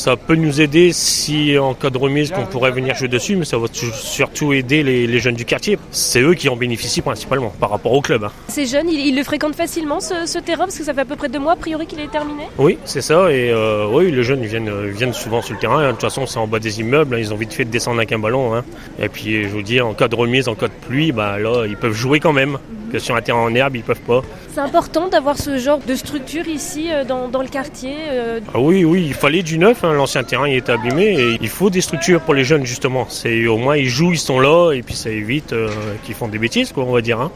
Ça peut nous aider si en cas de remise qu'on pourrait venir jouer dessus, mais ça va surtout aider les jeunes du quartier. C'est eux qui en bénéficient principalement par rapport au club. Ces jeunes, ils le fréquentent facilement ce terrain parce que ça fait à peu près 2 mois a priori qu'il est terminé. Oui, c'est ça. Et oui, les jeunes viennent souvent sur le terrain. De toute façon, c'est en bas des immeubles. Ils ont vite fait de descendre avec un ballon. Et puis, je vous dis, en cas de remise, en cas de pluie, là, ils peuvent jouer quand même. Que sur un terrain en herbe, ils peuvent pas. C'est important d'avoir ce genre de structure ici dans le quartier. Ah oui, il fallait du neuf. L'ancien terrain il est abîmé et il faut des structures pour les jeunes justement. C'est au moins ils jouent, ils sont là et puis ça évite qu'ils font des bêtises, on va dire.